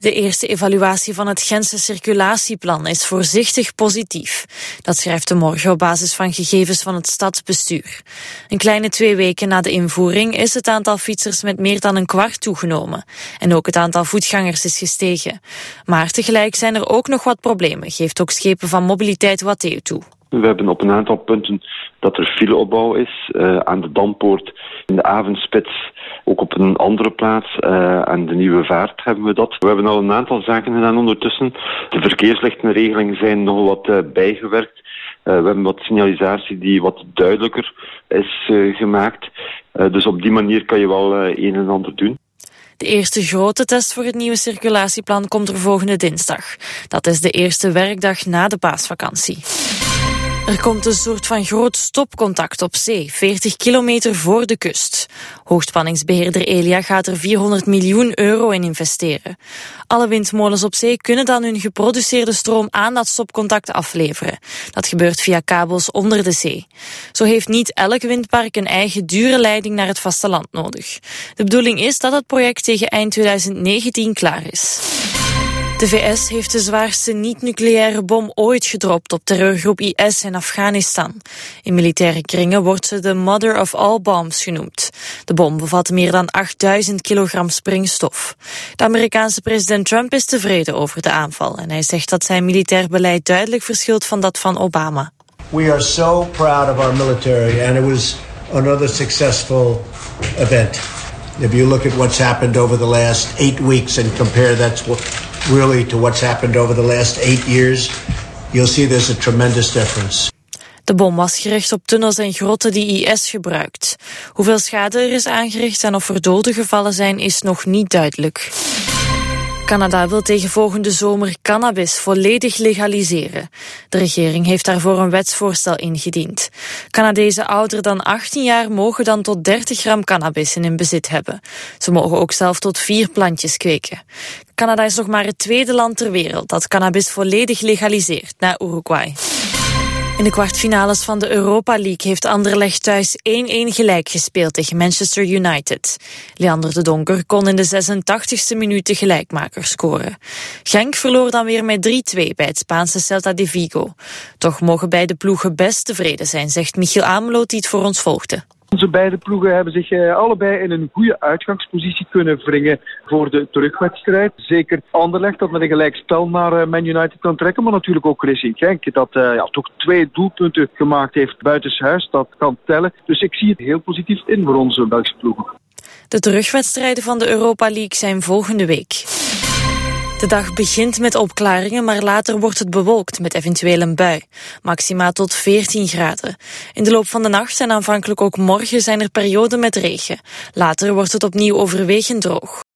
De eerste evaluatie van het Gentse circulatieplan is voorzichtig positief. Dat schrijft De Morgen op basis van gegevens van het stadsbestuur. Een kleine 2 weken na de invoering is het aantal fietsers met meer dan 1/4 toegenomen. En ook het aantal voetgangers is gestegen. Maar tegelijk zijn er ook nog wat problemen, geeft ook Schepen van Mobiliteit Watteo toe. We hebben op een aantal punten dat er fileopbouw is. Aan de Dampoort, in de avondspits, ook op een andere plaats. Aan de Nieuwe Vaart hebben we dat. We hebben al een aantal zaken gedaan ondertussen. De verkeerslichtenregelingen zijn nog wat bijgewerkt. We hebben wat signalisatie die wat duidelijker is gemaakt. Dus op die manier kan je wel een en ander doen. De eerste grote test voor het nieuwe circulatieplan komt er volgende dinsdag. Dat is de eerste werkdag na de paasvakantie. Er komt een soort van groot stopcontact op zee, 40 kilometer voor de kust. Hoogspanningsbeheerder Elia gaat er €400 miljoen in investeren. Alle windmolens op zee kunnen dan hun geproduceerde stroom aan dat stopcontact afleveren. Dat gebeurt via kabels onder de zee. Zo heeft niet elk windpark een eigen dure leiding naar het vasteland nodig. De bedoeling is dat het project tegen eind 2019 klaar is. De VS heeft de zwaarste niet-nucleaire bom ooit gedropt op terreurgroep IS in Afghanistan. In militaire kringen wordt ze de Mother of All Bombs genoemd. De bom bevat meer dan 8000 kilogram springstof. De Amerikaanse president Trump is tevreden over de aanval en hij zegt dat zijn militair beleid duidelijk verschilt van dat van Obama. We are so proud of our military and it was another successful event. If you look at what's happened over the last 8 weeks and compare that really to what's happened over the last 8 years, you'll see there's a tremendous difference. De bom was gericht op tunnels en grotten die IS gebruikt. Hoeveel schade er is aangericht en of er doden gevallen zijn is nog niet duidelijk. Canada wil tegen volgende zomer cannabis volledig legaliseren. De regering heeft daarvoor een wetsvoorstel ingediend. Canadezen ouder dan 18 jaar mogen dan tot 30 gram cannabis in hun bezit hebben. Ze mogen ook zelf tot 4 plantjes kweken. Canada is nog maar het tweede land ter wereld dat cannabis volledig legaliseert, na Uruguay. In de kwartfinales van de Europa League heeft Anderlecht thuis 1-1 gelijk gespeeld tegen Manchester United. Leander de Donker kon in de 86e minuut de gelijkmaker scoren. Genk verloor dan weer met 3-2 bij het Spaanse Celta de Vigo. Toch mogen beide ploegen best tevreden zijn, zegt Michiel Amelot die het voor ons volgde. Onze beide ploegen hebben zich allebei in een goede uitgangspositie kunnen wringen voor de terugwedstrijd. Zeker Anderlecht dat met een gelijkspel naar Man United kan trekken, maar natuurlijk ook Racing Genk dat toch 2 doelpunten gemaakt heeft buitenshuis. Dat kan tellen. Dus ik zie het heel positief in voor onze Belgische ploegen. De terugwedstrijden van de Europa League zijn volgende week. De dag begint met opklaringen, maar later wordt het bewolkt met eventueel een bui. Maxima tot 14 graden. In de loop van de nacht en aanvankelijk ook morgen zijn er perioden met regen. Later wordt het opnieuw overwegend droog.